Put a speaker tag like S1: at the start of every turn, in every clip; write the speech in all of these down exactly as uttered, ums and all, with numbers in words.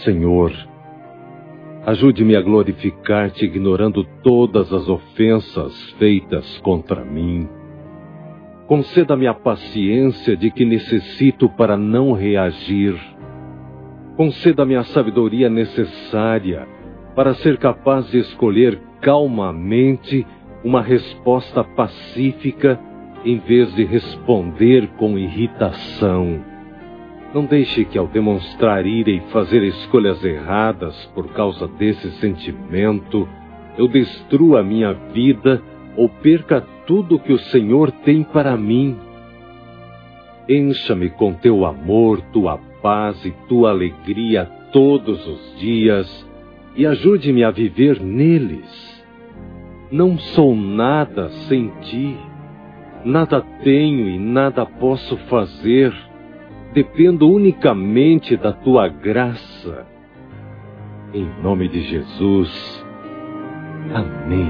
S1: Senhor. Ajude-me a glorificar-te, ignorando todas as ofensas feitas contra mim. Conceda-me a paciência de que necessito para não reagir. Conceda-me a sabedoria necessária para ser capaz de escolher calmamente uma resposta pacífica em vez de responder com irritação. Não deixe que, ao demonstrar ira e fazer escolhas erradas por causa desse sentimento, eu destrua a minha vida ou perca tudo que o Senhor tem para mim. Encha-me com teu amor, tua paz e tua alegria todos os dias e ajude-me a viver neles. Não sou nada sem ti, nada tenho e nada posso fazer. Dependo unicamente da tua graça. Em nome de Jesus. Amém.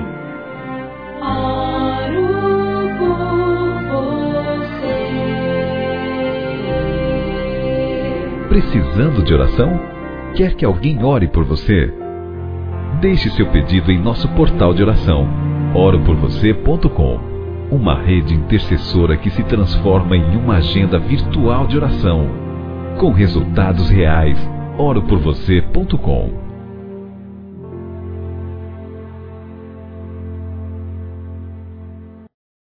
S2: Oro por você.
S3: Precisando de oração? Quer que alguém ore por você? Deixe seu pedido em nosso portal de oração, oro por você ponto com. Uma rede intercessora que se transforma em uma agenda virtual de oração, com resultados reais. oro por você ponto com.